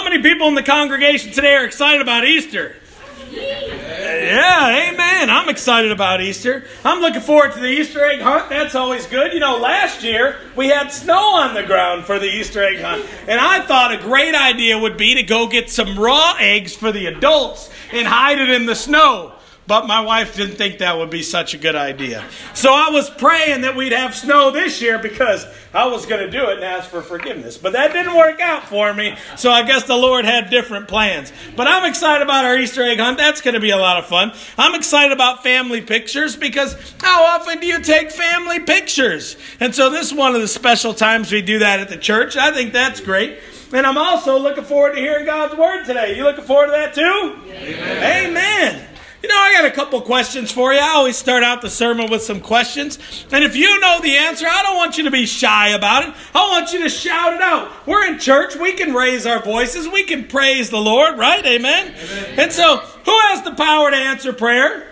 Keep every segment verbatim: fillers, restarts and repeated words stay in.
How many people in the congregation today are excited about Easter? Yeah, amen. I'm excited about Easter. I'm looking forward to the Easter egg hunt. That's always good. You know, last year we had snow on the ground for the Easter egg hunt. And I thought a great idea would be to go get some raw eggs for the adults and hide it in the snow. But my wife didn't think that would be such a good idea. So I was praying that we'd have snow this year because I was going to do it and ask for forgiveness. But that didn't work out for me. So I guess the Lord had different plans. But I'm excited about our Easter egg hunt. That's going to be a lot of fun. I'm excited about family pictures because how often do you take family pictures? And so this is one of the special times we do that at the church. I think that's great. And I'm also looking forward to hearing God's word today. You looking forward to that too? Amen. Amen. You know, I got a couple questions for you. I always start out the sermon with some questions. And if you know the answer, I don't want you to be shy about it. I want you to shout it out. We're in church. We can raise our voices. We can praise the Lord, right? Amen? Amen. And so, who has the power to answer prayer?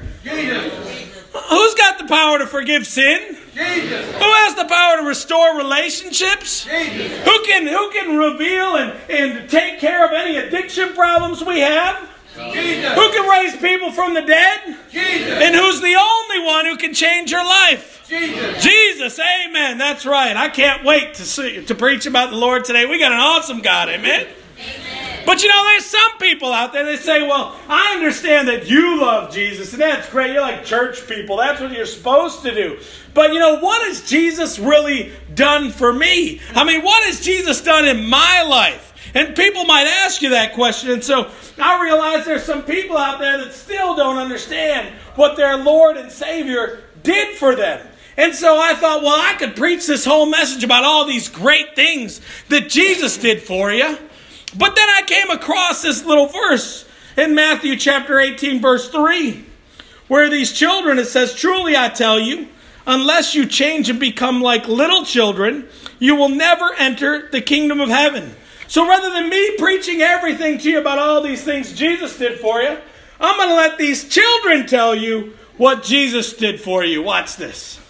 Jesus. Who's got the power to forgive sin? Jesus. Who has the power to restore relationships? Jesus. Who can, who can reveal and, and take care of any addiction problems we have? Jesus. Who can raise people from the dead? Jesus. And who's the only one who can change your life? Jesus. Jesus, amen. That's right. I can't wait to see, to preach about the Lord today. We got an awesome God, amen? Amen. But you know, there's some people out there that say, well, I understand that you love Jesus, and that's great. You're like church people. That's what you're supposed to do. But you know, what has Jesus really done for me? I mean, what has Jesus done in my life? And people might ask you that question. And so I realize there's some people out there that still don't understand what their Lord and Savior did for them. And so I thought, well, I could preach this whole message about all these great things that Jesus did for you. But then I came across this little verse in Matthew chapter eighteen, verse three, where these children, it says, truly I tell you, unless you change and become like little children, you will never enter the kingdom of heaven. So rather than me preaching everything to you about all these things Jesus did for you, I'm going to let these children tell you what Jesus did for you. Watch this.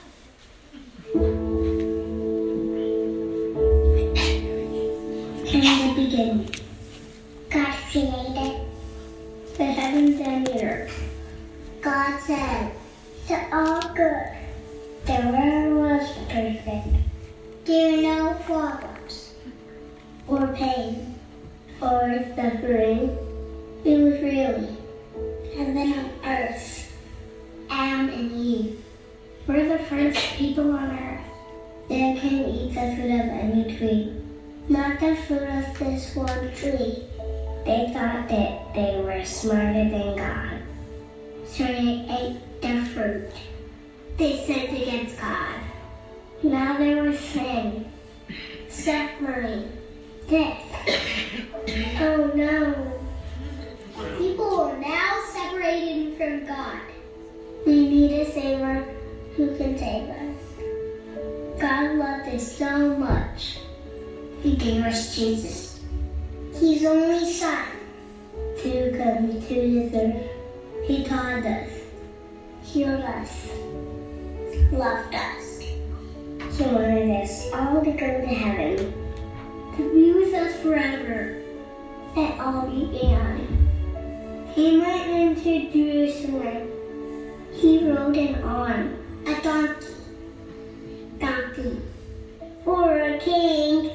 In the beginning, God created the heavens and the earth. God said, "It's all good." The world was perfect. There were no problems or pain, or suffering. It was really. And then on earth, Adam and Eve were the first people on earth. They can eat the fruit of any tree, not the fruit of this one tree. They thought that they were smarter than God, so they ate the fruit. They sinned against God. Now there was sin, suffering, death. Oh no. People are now separated from God. We need a Savior who can save us. God loved us so much. He gave us Jesus, His only Son, to come to this earth. He taught us, healed us, loved us. He wanted us all to go to heaven, to be with us forever, and all began. He went into Jerusalem. He rode in on a donkey. Donkey. For a king.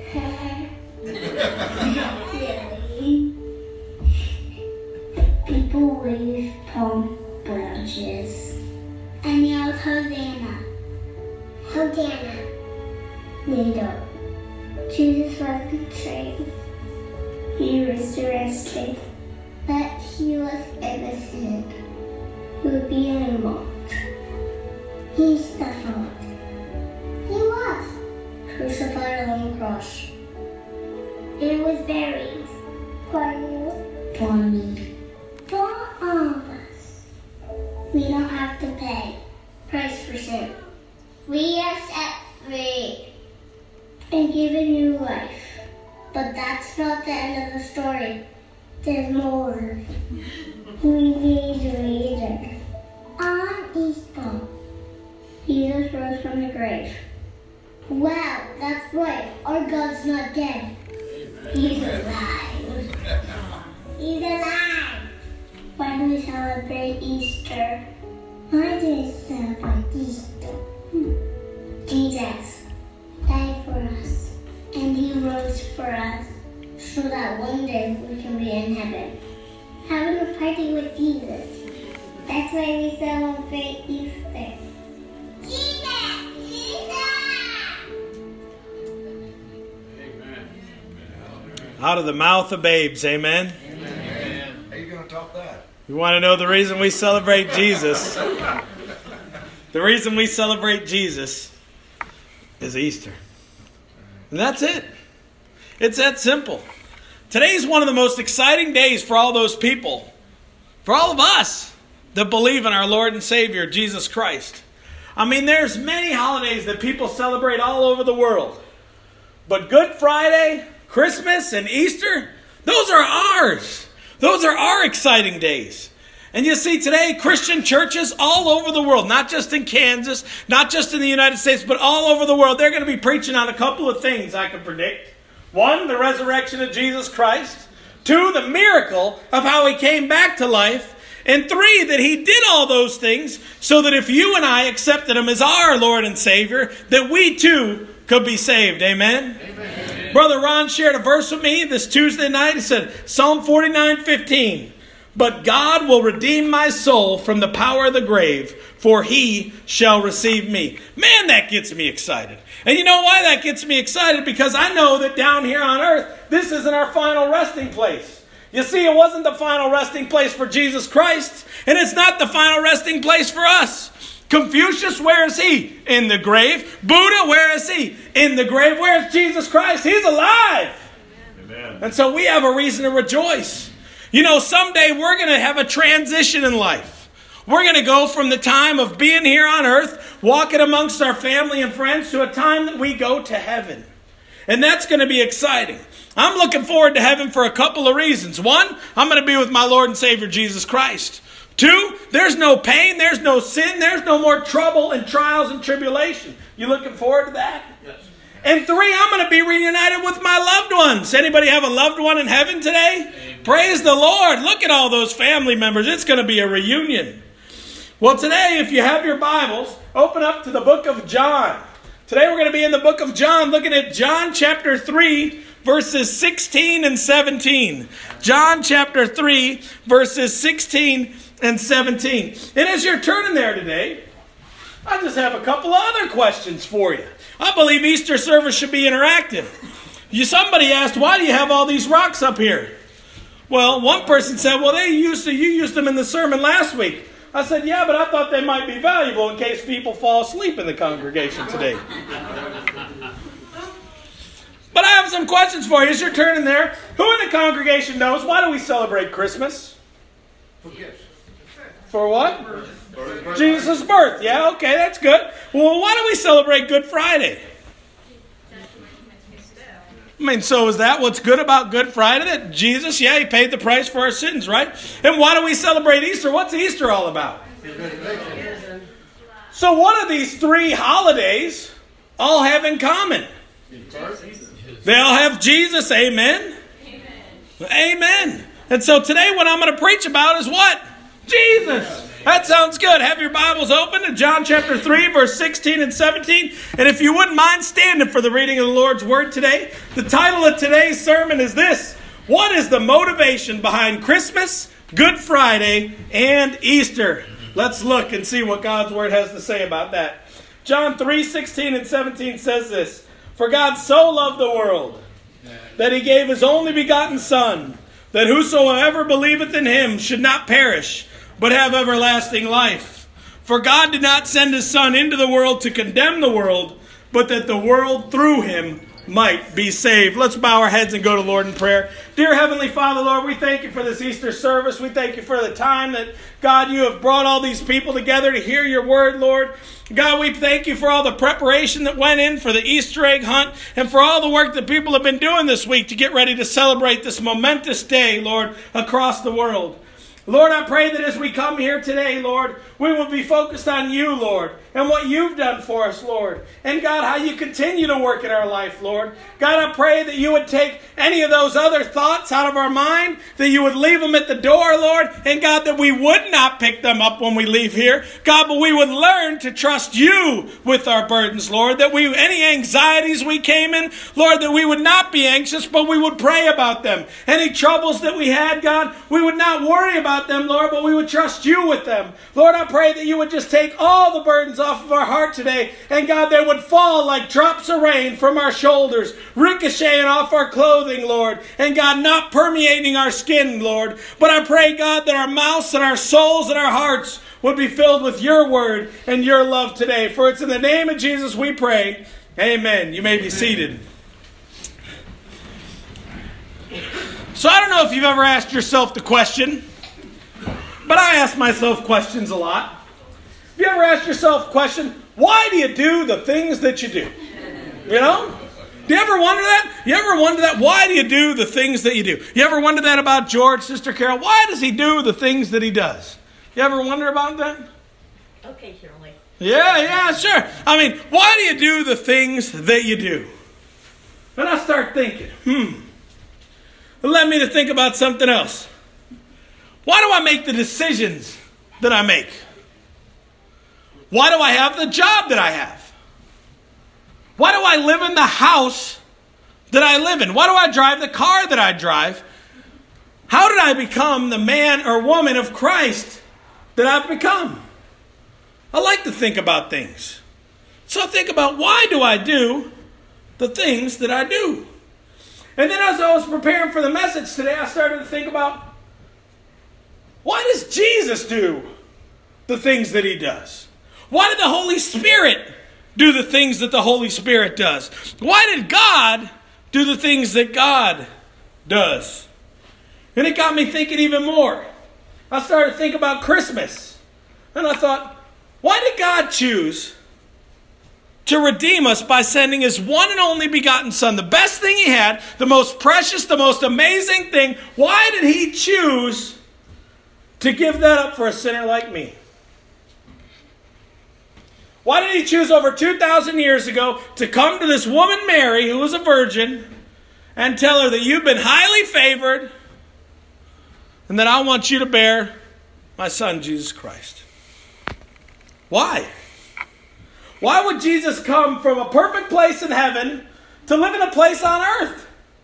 Silly. People waved palm branches and yelled Hosanna. Hosanna. Later, Jesus was betrayed. He was arrested, but he was innocent. He would be mocked. He suffered. He was crucified on the cross. He was buried. For you. For me. For all of us. We don't have to pay price for sin. We are set free and given new life. But that's not the end of the story. There's more. We need to read it. On Easter, Jesus rose from the grave. Wow, that's right. Our God's not dead. He's alive. celebrate Easter? Why do we celebrate Easter? Hmm. Jesus died for us, and he rose for us, so that one day we can be in heaven, having a party with Jesus. That's why we celebrate Easter. Jesus! Jesus! Out of the mouth of babes, amen? Amen. How are you going to top that? You want to know the reason we celebrate Jesus? The reason we celebrate Jesus is Easter. And that's it. It's that simple. Today's one of the most exciting days for all those people, for all of us that believe in our Lord and Savior, Jesus Christ. I mean, there's many holidays that people celebrate all over the world. But Good Friday, Christmas, and Easter, those are ours. Those are our exciting days. And you see today, Christian churches all over the world, not just in Kansas, not just in the United States, but all over the world, they're going to be preaching on a couple of things I can predict. One, the resurrection of Jesus Christ. Two, the miracle of how he came back to life. And three, that he did all those things so that if you and I accepted him as our Lord and Savior, that we too could be saved. Amen? Amen. Brother Ron shared a verse with me this Tuesday night. He said, Psalm forty-nine fifteen. But God will redeem my soul from the power of the grave, for he shall receive me. Man, that gets me excited. And you know why that gets me excited? Because I know that down here on earth, this isn't our final resting place. You see, it wasn't the final resting place for Jesus Christ, and it's not the final resting place for us. Confucius, where is he? In the grave. Buddha, where is he? In the grave. Where is Jesus Christ? He's alive. Amen. And so we have a reason to rejoice. You know, someday we're going to have a transition in life. We're going to go from the time of being here on earth, walking amongst our family and friends, to a time that we go to heaven. And that's going to be exciting. I'm looking forward to heaven for a couple of reasons. One, I'm going to be with my Lord and Savior, Jesus Christ. Two, there's no pain, there's no sin, there's no more trouble and trials and tribulation. You looking forward to that? Yes. And three, I'm going to be reunited with my loved ones. Anybody have a loved one in heaven today? Amen. Praise the Lord. Look at all those family members. It's going to be a reunion. Well, today, if you have your Bibles, open up to the book of John. Today we're going to be in the book of John, looking at John chapter three, verses sixteen and seventeen. John chapter three, verses sixteen and seventeen. And as you're turning there today, I just have a couple of other questions for you. I believe Easter service should be interactive. You, somebody asked, why do you have all these rocks up here? Well, one person said, well, they used to, you used them in the sermon last week. I said, yeah, but I thought they might be valuable in case people fall asleep in the congregation today. But I have some questions for you as you're turning there. Who in the congregation knows, why do we celebrate Christmas? For gifts. For what? Birth. Jesus' birth. Yeah, okay, that's good. Well, why do we celebrate Good Friday? I mean, so is that what's good about Good Friday? That Jesus, yeah, he paid the price for our sins, right? And why do we celebrate Easter? What's Easter all about? So what do these three holidays all have in common? They all have Jesus, amen? Amen. Amen. And so today what I'm going to preach about is what? Jesus. That sounds good. Have your Bibles open to John chapter three, verse sixteen and seventeen. And if you wouldn't mind standing for the reading of the Lord's Word today, the title of today's sermon is this: what is the motivation behind Christmas, Good Friday, and Easter? Let's look and see what God's Word has to say about that. John three, sixteen and seventeen says this: for God so loved the world that he gave his only begotten Son, that whosoever believeth in him should not perish, but have everlasting life. For God did not send his Son into the world to condemn the world, but that the world through him might be saved. Let's bow our heads and go to Lord in prayer. Dear Heavenly Father, Lord, we thank you for this Easter service. We thank you for the time that, God, you have brought all these people together to hear your word, Lord. God, we thank you for all the preparation that went in for the Easter egg hunt and for all the work that people have been doing this week to get ready to celebrate this momentous day, Lord, across the world. Lord, I pray that as we come here today, Lord, we will be focused on you, Lord, and what you've done for us, Lord. And God, how you continue to work in our life, Lord. God, I pray that you would take any of those other thoughts out of our mind, that you would leave them at the door, Lord, and God, that we would not pick them up when we leave here. God, but we would learn to trust you with our burdens, Lord, that we, any anxieties we came in, Lord, that we would not be anxious, but we would pray about them. Any troubles that we had, God, we would not worry about them, Lord, but we would trust you with them. Lord, I pray that you would just take all the burdens off of our heart today, and God, they would fall like drops of rain from our shoulders, ricocheting off our clothing, Lord, and God, not permeating our skin, Lord. But I pray, God, that our mouths and our souls and our hearts would be filled with your word and your love today. For it's in the name of Jesus we pray. Amen. You may be seated. So I don't know if you've ever asked yourself the question, but I ask myself questions a lot. Have you ever asked yourself the question, why do you do the things that you do? You know? Do you ever wonder that? You ever wonder that? Why do you do the things that you do? You ever wonder that about George, Sister Carol? Why does he do the things that he does? You ever wonder about that? Occasionally. Yeah, yeah, sure. I mean, why do you do the things that you do? And I start thinking, hmm. It led me to think about something else. Why do I make the decisions that I make? Why do I have the job that I have? Why do I live in the house that I live in? Why do I drive the car that I drive? How did I become the man or woman of Christ that I've become? I like to think about things. So I think about, why do I do the things that I do? And then as I was preparing for the message today, I started to think about, why does Jesus do the things that he does? Why did the Holy Spirit do the things that the Holy Spirit does? Why did God do the things that God does? And it got me thinking even more. I started to think about Christmas. And I thought, why did God choose to redeem us by sending his one and only begotten Son, the best thing he had, the most precious, the most amazing thing? Why did he choose to give that up for a sinner like me? Why did he choose over two thousand years ago to come to this woman Mary, who was a virgin, and tell her that you've been highly favored and that I want you to bear my Son, Jesus Christ? Why? Why would Jesus come from a perfect place in heaven to live in a place on earth?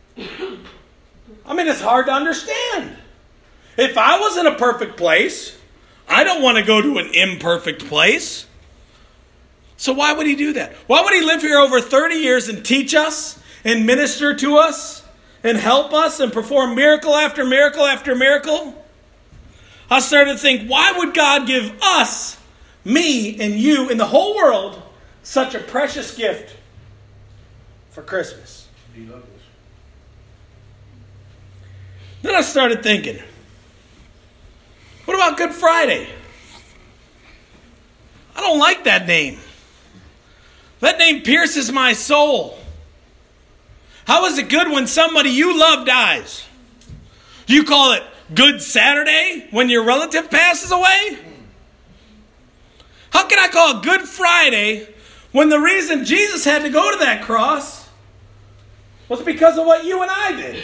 I mean, it's hard to understand. If I was in a perfect place, I don't want to go to an imperfect place. So why would he do that? Why would he live here over thirty years and teach us and minister to us and help us and perform miracle after miracle after miracle? I started to think, why would God give us, me and you and the whole world, such a precious gift for Christmas? He loves us. Then I started thinking, what about Good Friday? I don't like that name. That name pierces my soul. How is it good when somebody you love dies? Do you call it Good Saturday when your relative passes away? How can I call it Good Friday when the reason Jesus had to go to that cross was because of what you and I did?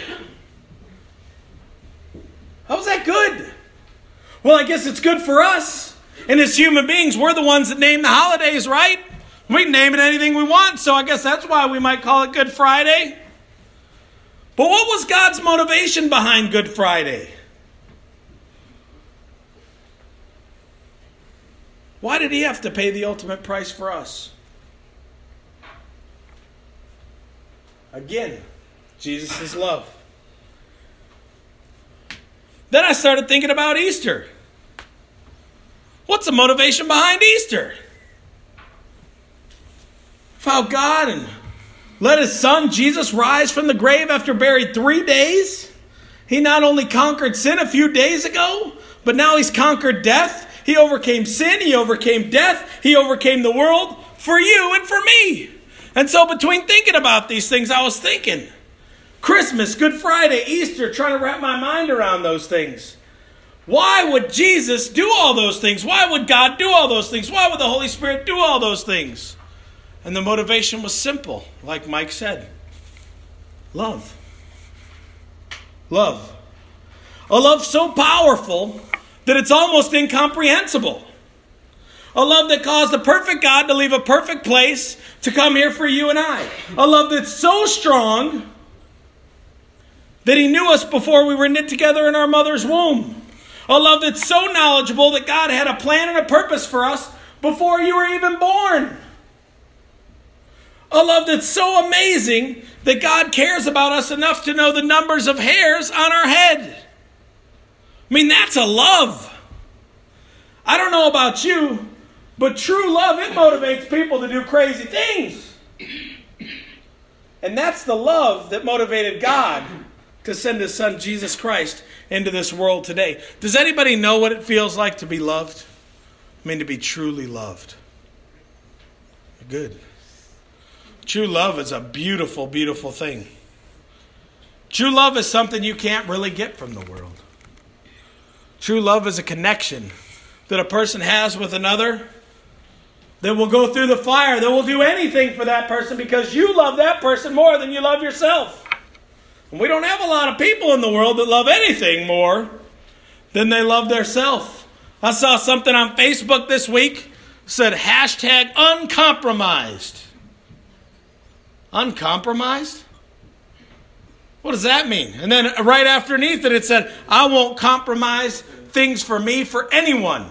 How's that good? Well, I guess it's good for us. And as human beings, we're the ones that name the holidays, right? We can name it anything we want, so I guess that's why we might call it Good Friday. But what was God's motivation behind Good Friday? Why did he have to pay the ultimate price for us? Again, Jesus' love. Then I started thinking about Easter. What's the motivation behind Easter? How God and let his Son Jesus rise from the grave after buried three days. He not only conquered sin a few days ago, but now he's conquered death. He overcame sin. He overcame death. He overcame the world for you and for me. And so between thinking about these things, I was thinking, Christmas, Good Friday, Easter, trying to wrap my mind around those things. Why would Jesus do all those things? Why would God do all those things? Why would the Holy Spirit do all those things? And the motivation was simple, like Mike said. Love. Love. A love so powerful that it's almost incomprehensible. A love that caused the perfect God to leave a perfect place to come here for you and I. A love that's so strong that he knew us before we were knit together in our mother's womb. A love that's so knowledgeable that God had a plan and a purpose for us before you were even born. A love that's so amazing that God cares about us enough to know the numbers of hairs on our head. I mean, that's a love. I don't know about you, but true love, it motivates people to do crazy things. And that's the love that motivated God to send his son Jesus Christ into this world today. Does anybody know what it feels like to be loved? I mean, to be truly loved. Good. True love is a beautiful, beautiful thing. True love is something you can't really get from the world. True love is a connection that a person has with another that will go through the fire, that will do anything for that person because you love that person more than you love yourself. And we don't have a lot of people in the world that love anything more than they love theirself. I saw something on Facebook this week, said hashtag uncompromised. Uncompromised? What does that mean? And then right underneath it, it said, I won't compromise things for me for anyone.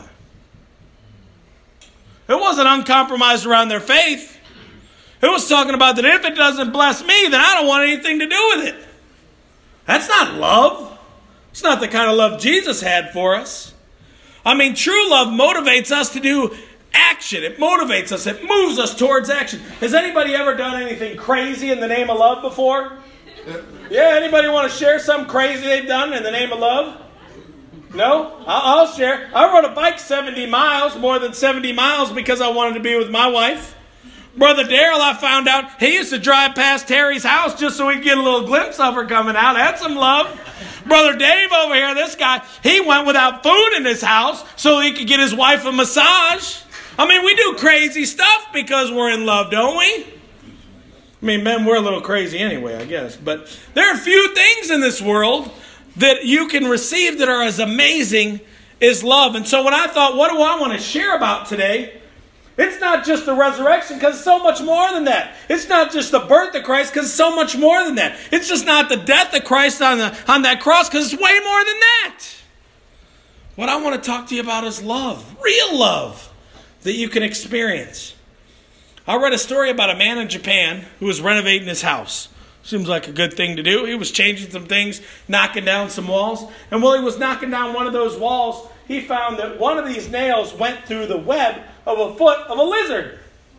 It wasn't uncompromised around their faith. It was talking about that if it doesn't bless me, then I don't want anything to do with it. That's not love. It's not the kind of love Jesus had for us. I mean, true love motivates us to do action. It motivates us. It moves us towards action. Has anybody ever done anything crazy in the name of love before? Yeah, anybody want to share something crazy they've done in the name of love? No? I'll share. I rode a bike seventy miles, more than seventy miles, because I wanted to be with my wife. Brother Daryl, I found out, he used to drive past Terry's house just so we could get a little glimpse of her coming out. That's some love. Brother Dave over here, this guy, he went without food in his house so he could get his wife a massage. I mean, we do crazy stuff because we're in love, don't we? I mean, men, we're a little crazy anyway, I guess. But there are few things in this world that you can receive that are as amazing as love. And so when I thought, what do I want to share about today? It's not just the resurrection, because it's so much more than that. It's not just the birth of Christ, because it's so much more than that. It's just not the death of Christ on, the, on that cross, because it's way more than that. What I want to talk to you about is love, real love that you can experience. I read a story about a man in Japan who was renovating his house. Seems like a good thing to do. He was changing some things, knocking down some walls. And while he was knocking down one of those walls, he found that one of these nails went through the web of a foot of a lizard.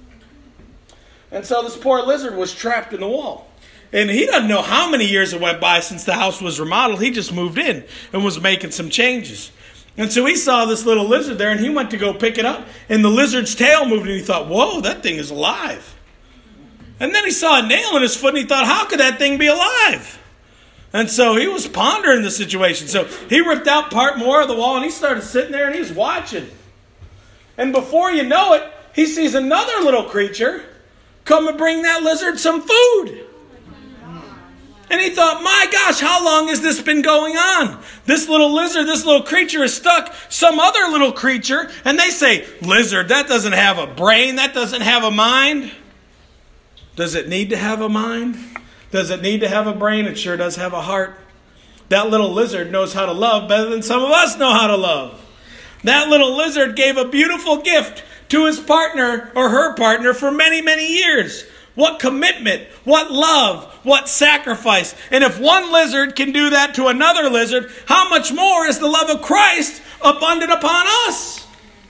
And so this poor lizard was trapped in the wall. And he doesn't know how many years it went by since the house was remodeled. He just moved in and was making some changes. And so he saw this little lizard there, and he went to go pick it up. And the lizard's tail moved, and he thought, whoa, that thing is alive. And then he saw a nail in his foot, and he thought, how could that thing be alive? And so he was pondering the situation. So he ripped out part more of the wall, and he started sitting there, and he was watching. And before you know it, he sees another little creature come and bring that lizard some food. And he thought, my gosh, how long has this been going on? This little lizard, this little creature is stuck some other little creature. And they say, lizard, that doesn't have a brain. That doesn't have a mind. Does it need to have a mind? Does it need to have a brain? It sure does have a heart. That little lizard knows how to love better than some of us know how to love. That little lizard gave a beautiful gift to his partner or her partner for many, many years. What commitment, what love, what sacrifice. And if one lizard can do that to another lizard, how much more is the love of Christ abundant upon us?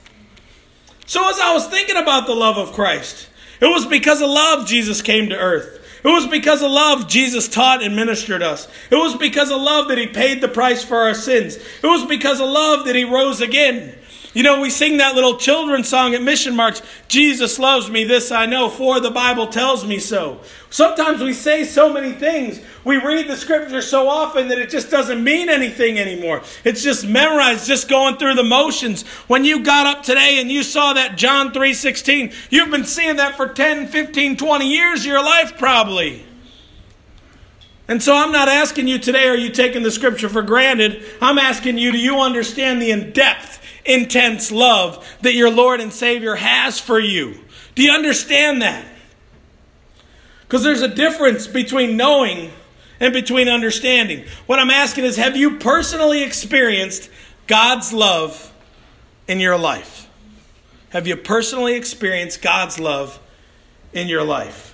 So as I was thinking about the love of Christ, it was because of love Jesus came to earth. It was because of love Jesus taught and ministered us. It was because of love that he paid the price for our sins. It was because of love that he rose again. You know, we sing that little children's song at Mission March, Jesus loves me, this I know, for the Bible tells me so. Sometimes we say so many things. We read the scripture so often that it just doesn't mean anything anymore. It's just memorized, just going through the motions. When you got up today and you saw that John three sixteen, you've been seeing that for ten, fifteen, twenty years of your life probably. And so I'm not asking you today, are you taking the scripture for granted? I'm asking you, do you understand the in-depth, intense love that your Lord and Savior has for you? Do you understand that? Because there's a difference between knowing and between understanding. What I'm asking is, have you personally experienced God's love in your life? Have you personally experienced God's love in your life?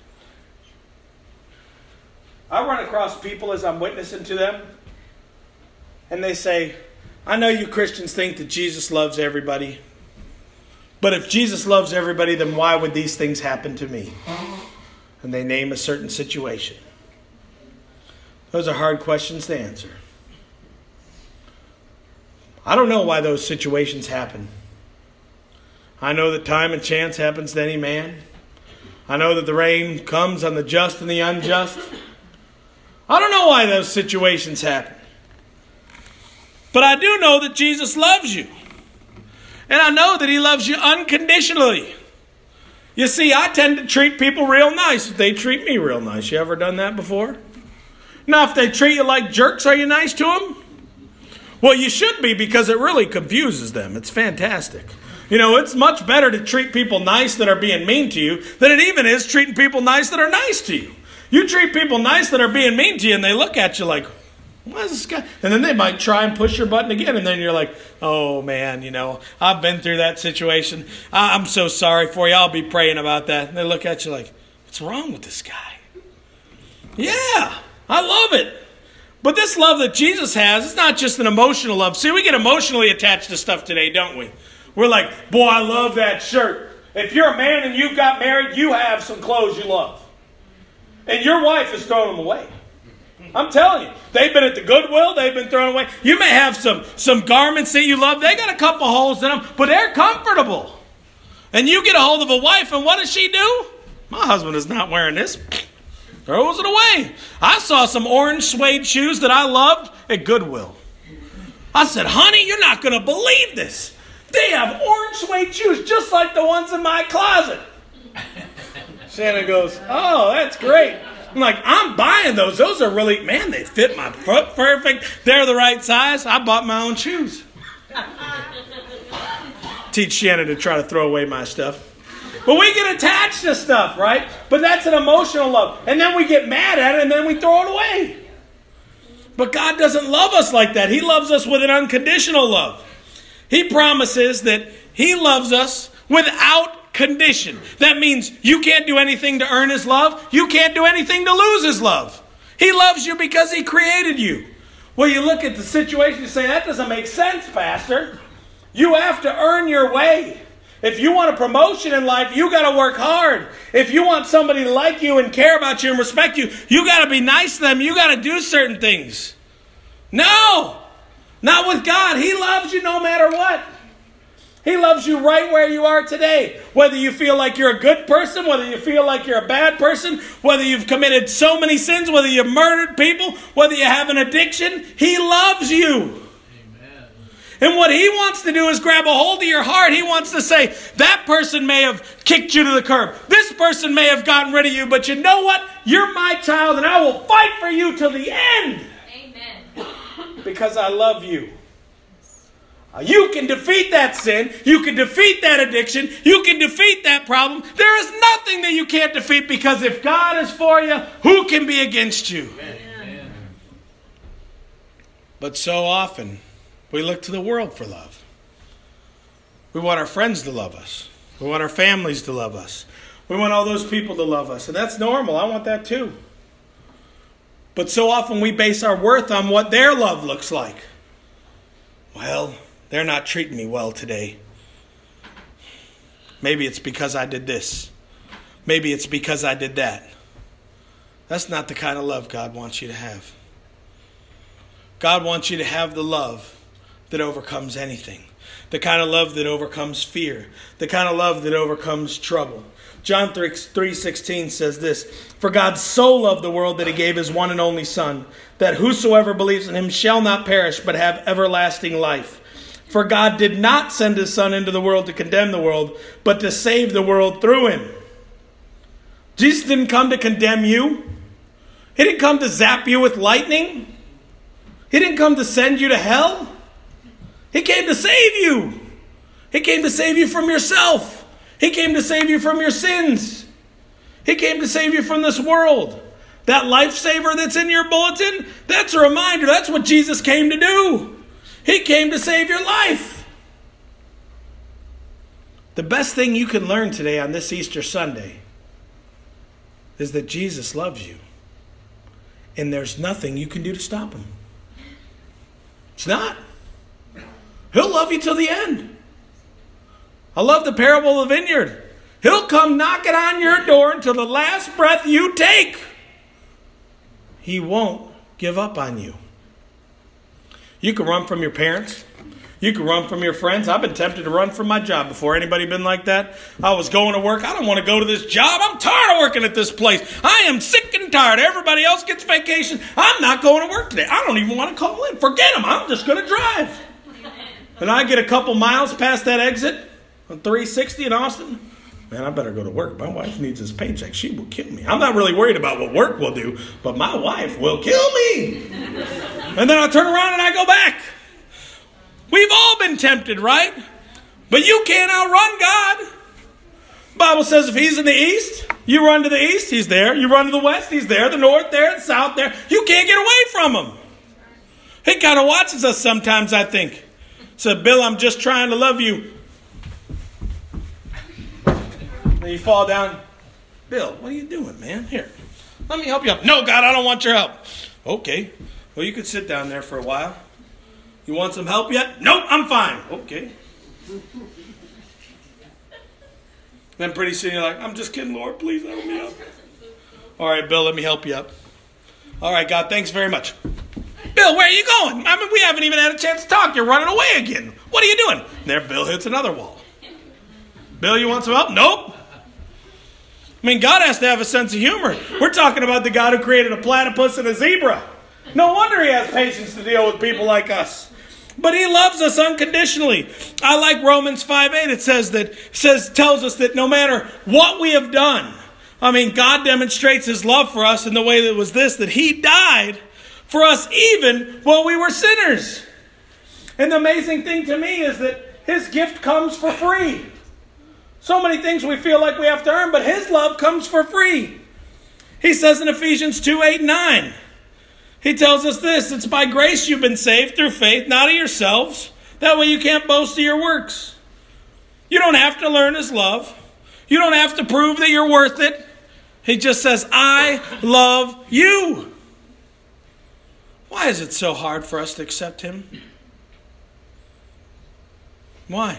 I run across people as I'm witnessing to them, and they say, I know you Christians think that Jesus loves everybody, but if Jesus loves everybody, then why would these things happen to me? And they name a certain situation. Those are hard questions to answer. I don't know why those situations happen. I know that time and chance happens to any man. I know that the rain comes on the just and the unjust. I don't know why those situations happen. But I do know that Jesus loves you. And I know that he loves you unconditionally. You see, I tend to treat people real nice if they treat me real nice. You ever done that before? Now, if they treat you like jerks, are you nice to them? Well, you should be, because it really confuses them. It's fantastic. You know, it's much better to treat people nice that are being mean to you than it even is treating people nice that are nice to you. You treat people nice that are being mean to you, and they look at you like, why is this guy? And then they might try and push your button again, and then you're like, oh man, you know, I've been through that situation. I'm so sorry for you. I'll be praying about that. And they look at you like, what's wrong with this guy? Yeah, I love it. But this love that Jesus has, it's not just an emotional love. See, we get emotionally attached to stuff today, don't we? We're like, boy, I love that shirt. If you're a man and you've got married, you have some clothes you love. And your wife is throwing them away. I'm telling you, they've been at the Goodwill, they've been thrown away. You may have some, some garments that you love. They got a couple holes in them, but they're comfortable. And you get a hold of a wife, and what does she do? My husband is not wearing this. Throws it away. I saw some orange suede shoes that I loved at Goodwill. I said, honey, you're not going to believe this. They have orange suede shoes just like the ones in my closet. Shannon goes, oh, that's great. I'm like, I'm buying those. Those are really, man, they fit my foot perfect. They're the right size. I bought my own shoes. Teach Shannon to try to throw away my stuff. But we get attached to stuff, right? But that's an emotional love. And then we get mad at it, and then we throw it away. But God doesn't love us like that. He loves us with an unconditional love. He promises that he loves us without condition. That means you can't do anything to earn his love. You can't do anything to lose his love. He loves you because he created you. Well, you look at the situation and say, that doesn't make sense, Pastor. You have to earn your way. If you want a promotion in life, you got to work hard. If you want somebody to like you and care about you and respect you, you got to be nice to them. You got to do certain things. No, not with God. He loves you no matter what. He loves you right where you are today. Whether you feel like you're a good person, whether you feel like you're a bad person, whether you've committed so many sins, whether you've murdered people, whether you have an addiction, he loves you. Amen. And what he wants to do is grab a hold of your heart. He wants to say, that person may have kicked you to the curb. This person may have gotten rid of you, but you know what? You're my child, and I will fight for you till the end. Amen. Because I love you. You can defeat that sin. You can defeat that addiction. You can defeat that problem. There is nothing that you can't defeat, because if God is for you, who can be against you? Amen. But so often, we look to the world for love. We want our friends to love us. We want our families to love us. We want all those people to love us. And that's normal. I want that too. But so often we base our worth on what their love looks like. Well, they're not treating me well today. Maybe it's because I did this. Maybe it's because I did that. That's not the kind of love God wants you to have. God wants you to have the love that overcomes anything. The kind of love that overcomes fear. The kind of love that overcomes trouble. John three sixteen says this, "For God so loved the world that he gave his one and only Son, that whosoever believes in him shall not perish, but have everlasting life. For God did not send his Son into the world to condemn the world, but to save the world through him." Jesus didn't come to condemn you. He didn't come to zap you with lightning. He didn't come to send you to hell. He came to save you. He came to save you from yourself. He came to save you from your sins. He came to save you from this world. That lifesaver that's in your bulletin, that's a reminder. That's what Jesus came to do. He came to save your life. The best thing you can learn today on this Easter Sunday is that Jesus loves you. And there's nothing you can do to stop him. It's not. He'll love you till the end. I love the parable of the vineyard. He'll come knocking on your door until the last breath you take. He won't give up on you. You can run from your parents. You can run from your friends. I've been tempted to run from my job before. Anybody been like that? I was going to work. I don't want to go to this job. I'm tired of working at this place. I am sick and tired. Everybody else gets vacation. I'm not going to work today. I don't even want to call in. Forget them. I'm just going to drive. And I get a couple miles past that exit on three sixty in Austin. Man, I better go to work. My wife needs this paycheck. She will kill me. I'm not really worried about what work will do, but my wife will kill me. And then I turn around and I go back. We've all been tempted, right? But you can't outrun God. The Bible says if he's in the east, you run to the east, he's there. You run to the west, he's there. The north there, the south there. You can't get away from him. He kind of watches us sometimes, I think. Said, Bill, I'm just trying to love you. Then you fall down. Bill, what are you doing, man? Here, let me help you up. No, God, I don't want your help. Okay. Well, you could sit down there for a while. You want some help yet? Nope, I'm fine. Okay. Then pretty soon you're like, I'm just kidding, Lord. Please help me up. All right, Bill, let me help you up. All right, God, thanks very much. Bill, where are you going? I mean, we haven't even had a chance to talk. You're running away again. What are you doing? And there, Bill hits another wall. Bill, you want some help? Nope. I mean, God has to have a sense of humor. We're talking about the God who created a platypus and a zebra. No wonder he has patience to deal with people like us. But he loves us unconditionally. I like Romans five eight. It says that says tells us that no matter what we have done, I mean, God demonstrates his love for us in the way that was this, that he died for us even while we were sinners. And the amazing thing to me is that his gift comes for free. So many things we feel like we have to earn, but his love comes for free. He says in Ephesians two eight and nine, he tells us this, it's by grace you've been saved through faith, not of yourselves. That way you can't boast of your works. You don't have to learn his love. You don't have to prove that you're worth it. He just says, I love you. Why is it so hard for us to accept him? Why?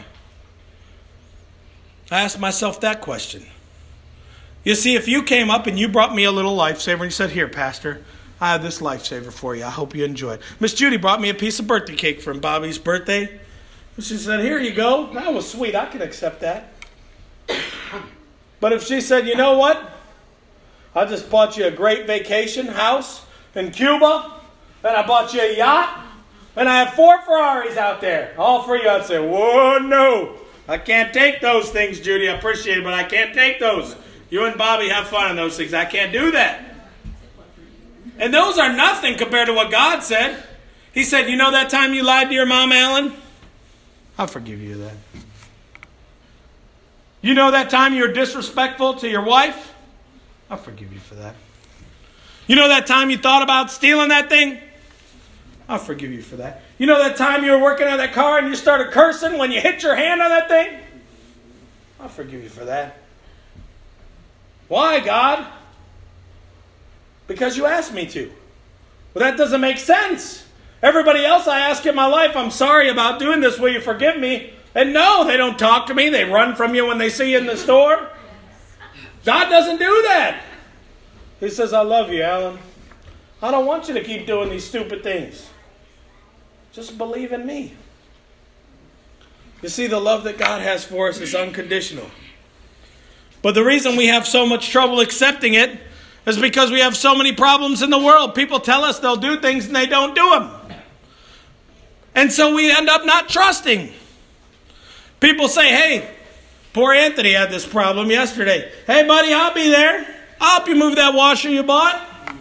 I asked myself that question. You see, if you came up and you brought me a little lifesaver and you said, here, Pastor, I have this lifesaver for you. I hope you enjoy it. Miss Judy brought me a piece of birthday cake from Bobby's birthday. She said, here you go. That was sweet. I can accept that. But if she said, you know what? I just bought you a great vacation house in Cuba, and I bought you a yacht, and I have four Ferraris out there, all for you, I'd say, whoa, no. I can't take those things, Judy. I appreciate it, but I can't take those. You and Bobby have fun on those things. I can't do that. And those are nothing compared to what God said. He said, you know that time you lied to your mom, Alan? I'll forgive you that. You know that time you were disrespectful to your wife? I'll forgive you for that. You know that time you thought about stealing that thing? I'll forgive you for that. You know that time you were working on that car and you started cursing when you hit your hand on that thing? I'll forgive you for that. Why, God? Because you asked me to. Well, that doesn't make sense. Everybody else I ask in my life, I'm sorry about doing this. Will you forgive me? And no, they don't talk to me. They run from you when they see you in the store. God doesn't do that. He says, I love you, Alan. I don't want you to keep doing these stupid things. Just believe in me. You see, the love that God has for us is unconditional. But the reason we have so much trouble accepting it is because we have so many problems in the world. People tell us they'll do things and they don't do them. And so we end up not trusting. People say, hey, poor Anthony had this problem yesterday. Hey, buddy, I'll be there. I'll help you move that washer you bought.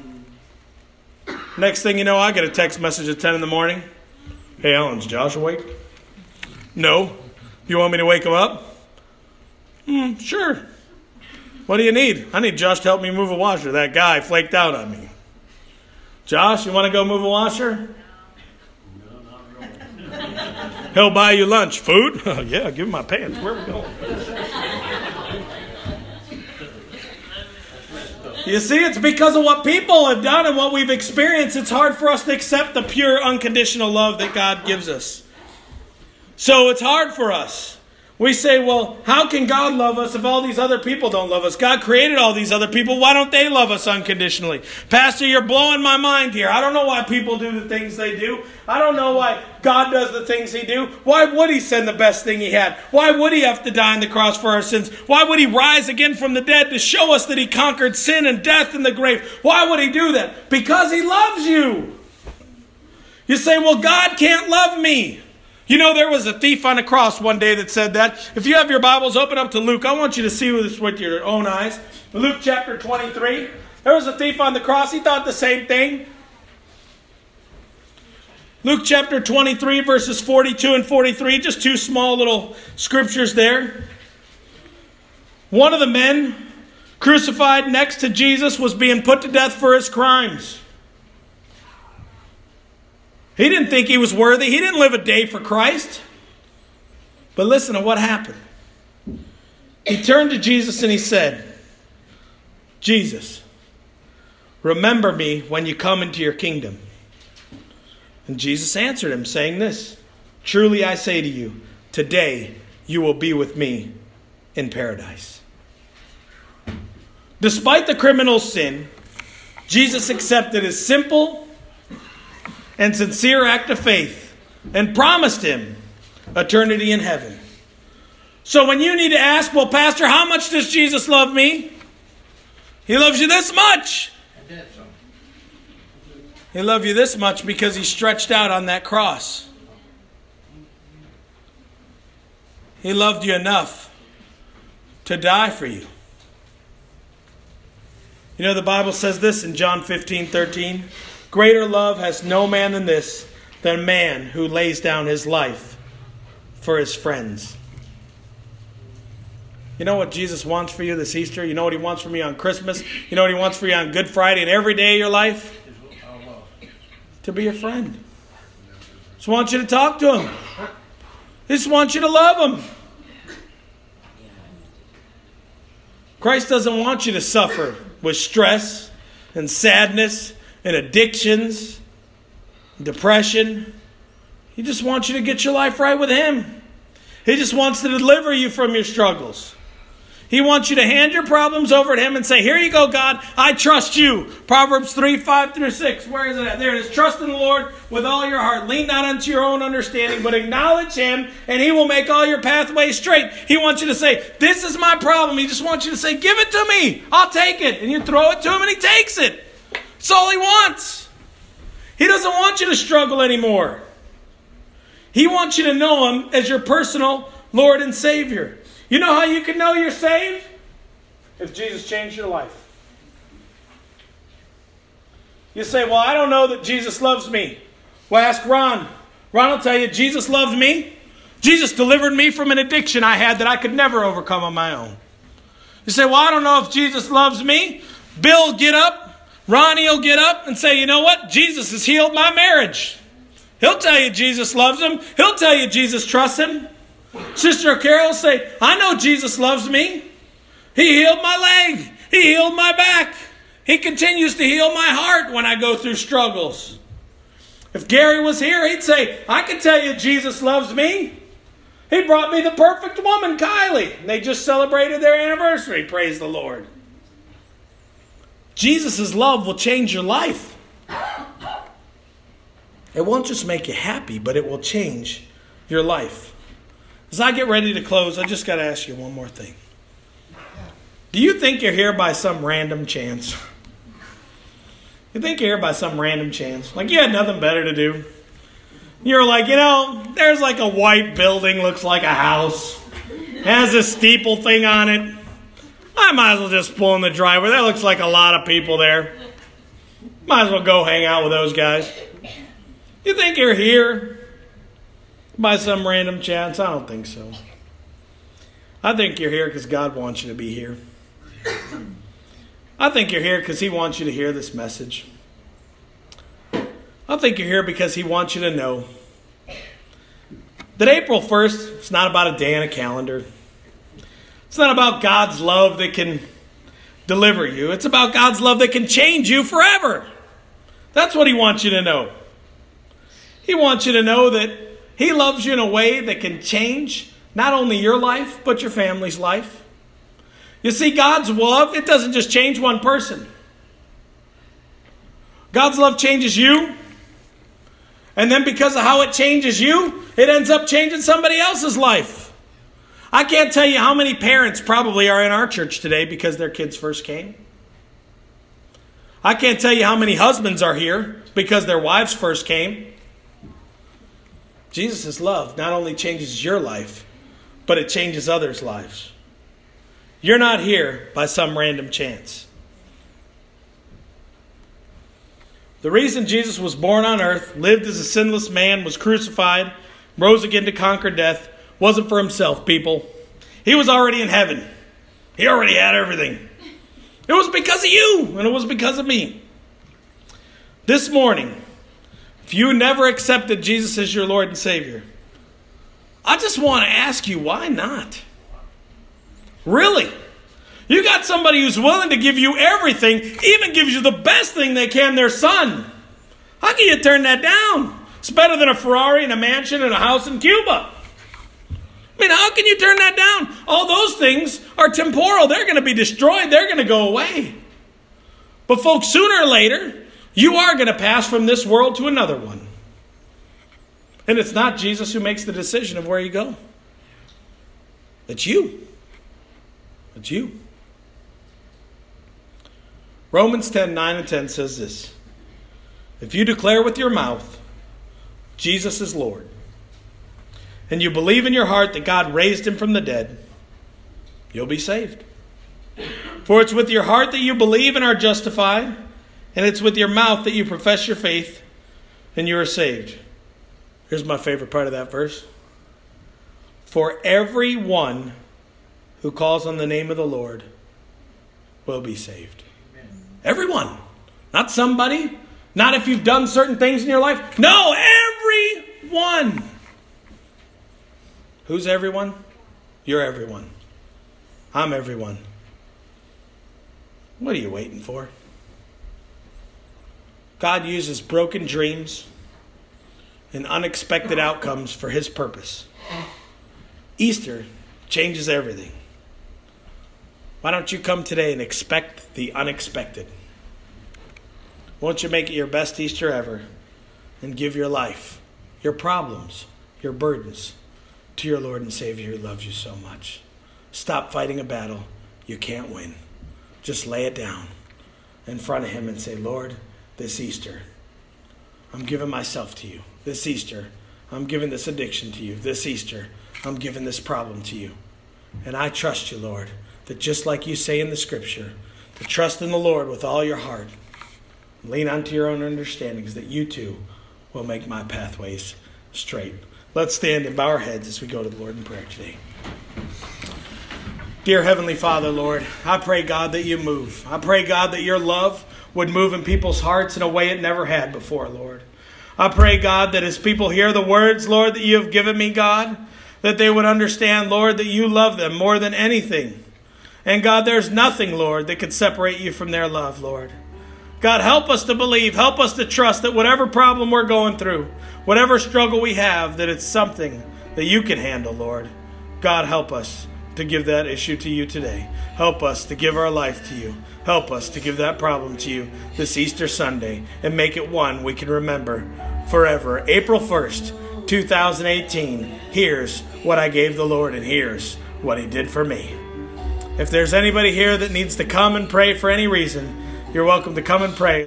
Next thing you know, I get a text message at ten in the morning. Hey, Alan, is Josh awake? No. You want me to wake him up? Hmm, sure. What do you need? I need Josh to help me move a washer. That guy flaked out on me. Josh, you want to go move a washer? He'll buy you lunch. Food? Oh, yeah, give him my pants. Where are we going? You see, it's because of what people have done and what we've experienced. It's hard for us to accept the pure, unconditional love that God gives us. So it's hard for us. We say, well, how can God love us if all these other people don't love us? God created all these other people. Why don't they love us unconditionally? Pastor, you're blowing my mind here. I don't know why people do the things they do. I don't know why God does the things he do. Why would he send the best thing he had? Why would he have to die on the cross for our sins? Why would he rise again from the dead to show us that he conquered sin and death in the grave? Why would he do that? Because he loves you. You say, well, God can't love me. You know, there was a thief on the cross one day that said that. If you have your Bibles, open up to Luke. I want you to see this with your own eyes. Luke chapter twenty-three. There was a thief on the cross. He thought the same thing. Luke chapter twenty-three, verses forty-two and forty-three. Just two small little scriptures there. One of the men crucified next to Jesus was being put to death for his crimes. He didn't think he was worthy. He didn't live a day for Christ. But listen to what happened. He turned to Jesus and he said, Jesus, remember me when you come into your kingdom. And Jesus answered him, saying this, truly I say to you, today you will be with me in paradise. Despite the criminal's sin, Jesus accepted his simple and sincere act of faith and promised him eternity in heaven. So when you need to ask, well, Pastor, how much does Jesus love me? He loves you this much. He loves you this much because he stretched out on that cross. He loved you enough to die for you. You know, the Bible says this in John fifteen thirteen. Greater love has no man than this, than man who lays down his life for his friends. You know what Jesus wants for you this Easter? You know what he wants from you on Christmas? You know what he wants for you on Good Friday and every day of your life? To be a friend. Just wants you to talk to him. He just wants you to love him. Christ doesn't want you to suffer with stress and sadness and addictions, depression. He just wants you to get your life right with him. He just wants to deliver you from your struggles. He wants you to hand your problems over to him and say, here you go, God, I trust you. Proverbs three, five through six. Where is it at? There it is. Trust in the Lord with all your heart. Lean not unto your own understanding, but acknowledge him, and he will make all your pathways straight. He wants you to say, this is my problem. He just wants you to say, give it to me. I'll take it. And you throw it to him, and he takes it. That's all he wants. He doesn't want you to struggle anymore. He wants you to know him as your personal Lord and Savior. You know how you can know you're saved? If Jesus changed your life. You say, well, I don't know that Jesus loves me. Well, ask Ron. Ron will tell you, Jesus loves me. Jesus delivered me from an addiction I had that I could never overcome on my own. You say, well, I don't know if Jesus loves me. Bill, get up. Ronnie will get up and say, you know what? Jesus has healed my marriage. He'll tell you Jesus loves him. He'll tell you Jesus trusts him. Sister Carol will say, I know Jesus loves me. He healed my leg. He healed my back. He continues to heal my heart when I go through struggles. If Gary was here, he'd say, I can tell you Jesus loves me. He brought me the perfect woman, Kylie. And they just celebrated their anniversary. Praise the Lord. Jesus' love will change your life. It won't just make you happy, but it will change your life. As I get ready to close, I just got to ask you one more thing. Do you think you're here by some random chance? You think you're here by some random chance? Like you had nothing better to do? You're like, you know, there's like a white building, looks like a house. Has a steeple thing on it. I might as well just pull in the driveway. That looks like a lot of people there. Might as well go hang out with those guys. You think you're here by some random chance? I don't think so. I think you're here because God wants you to be here. I think you're here because He wants you to hear this message. I think you're here because He wants you to know that April first, it's not about a day on a calendar. It's not about God's love that can deliver you. It's about God's love that can change you forever. That's what He wants you to know. He wants you to know that He loves you in a way that can change not only your life, but your family's life. You see, God's love, it doesn't just change one person. God's love changes you. And then because of how it changes you, it ends up changing somebody else's life. I can't tell you how many parents probably are in our church today because their kids first came. I can't tell you how many husbands are here because their wives first came. Jesus' love not only changes your life, but it changes others' lives. You're not here by some random chance. The reason Jesus was born on earth, lived as a sinless man, was crucified, rose again to conquer death, wasn't for Himself, people. He was already in heaven. He already had everything. It was because of you, and it was because of me. This morning, if you never accepted Jesus as your Lord and Savior, I just want to ask you, why not? Really? You got somebody who's willing to give you everything, even gives you the best thing they can, their son. How can you turn that down? It's better than a Ferrari and a mansion and a house in Cuba. I mean, how can you turn that down? All those things are temporal. They're going to be destroyed. They're going to go away. But folks, sooner or later, you are going to pass from this world to another one. And it's not Jesus who makes the decision of where you go. It's you. It's you. Romans ten, nine and ten says this. If you declare with your mouth, Jesus is Lord, and you believe in your heart that God raised Him from the dead, you'll be saved. For it's with your heart that you believe and are justified, and it's with your mouth that you profess your faith, and you are saved. Here's my favorite part of that verse. For everyone who calls on the name of the Lord will be saved. Amen. Everyone. Not somebody. Not if you've done certain things in your life. No, everyone. Who's everyone? You're everyone. I'm everyone. What are you waiting for? God uses broken dreams and unexpected outcomes for His purpose. Easter changes everything. Why don't you come today and expect the unexpected? Won't you make it your best Easter ever and give your life, your problems, your burdens to your Lord and Savior who loves you so much? Stop fighting a battle you can't win. Just lay it down in front of Him and say, Lord, this Easter, I'm giving myself to you. This Easter, I'm giving this addiction to you. This Easter, I'm giving this problem to you. And I trust you, Lord, that just like you say in the Scripture, to trust in the Lord with all your heart, lean onto your own understandings, that you too will make my pathways straight. Let's stand and bow our heads as we go to the Lord in prayer today. Dear Heavenly Father, Lord, I pray, God, that you move. I pray, God, that your love would move in people's hearts in a way it never had before, Lord. I pray, God, that as people hear the words, Lord, that you have given me, God, that they would understand, Lord, that you love them more than anything. And God, there's nothing, Lord, that could separate you from their love, Lord. God, help us to believe, help us to trust that whatever problem we're going through, whatever struggle we have, that it's something that you can handle, Lord. God, help us to give that issue to you today. Help us to give our life to you. Help us to give that problem to you this Easter Sunday and make it one we can remember forever. April first, two thousand eighteen. Here's what I gave the Lord, and here's what He did for me. If there's anybody here that needs to come and pray for any reason, you're welcome to come and pray.